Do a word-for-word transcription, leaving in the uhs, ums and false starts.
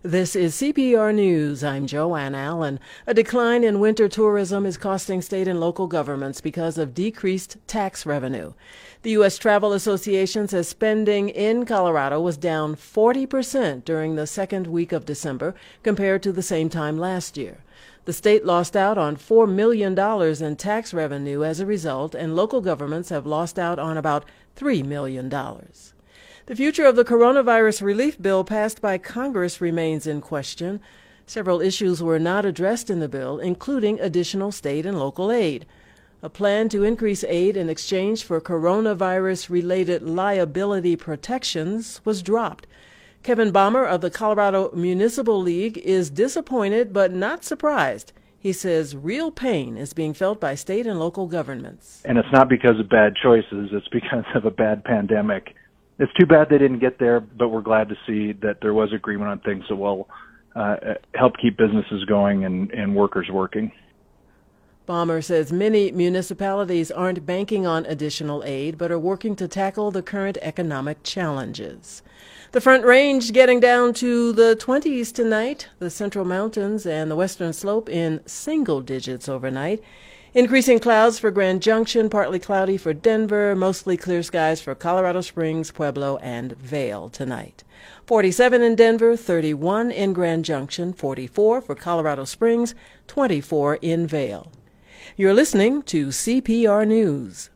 This is C P R News. I'm Joanne Allen. A decline in winter tourism is costing state and local governments because of decreased tax revenue. The U S Travel Association says spending in Colorado was down forty percent during the second week of December compared to the same time last year. The state lost out on four million dollars in tax revenue as a result, and local governments have lost out on about three million dollars. The future of the coronavirus relief bill passed by Congress remains in question. Several issues were not addressed in the bill, including additional state and local aid. A plan to increase aid in exchange for coronavirus-related liability protections was dropped. Kevin Bommer of the Colorado Municipal League is disappointed but not surprised. He says real pain is being felt by state and local governments. And it's not because of bad choices, it's because of a bad pandemic. It's too bad they didn't get there, but we're glad to see that there was agreement on things that will uh, help keep businesses going and, and workers working. Bommer says many municipalities aren't banking on additional aid, but are working to tackle the current economic challenges. The Front Range getting down to the twenties tonight, the Central Mountains and the Western Slope in single digits overnight. Increasing clouds for Grand Junction, partly cloudy for Denver, mostly clear skies for Colorado Springs, Pueblo, and Vail tonight. forty-seven in Denver, thirty-one in Grand Junction, forty-four for Colorado Springs, twenty-four in Vail. You're listening to C P R News.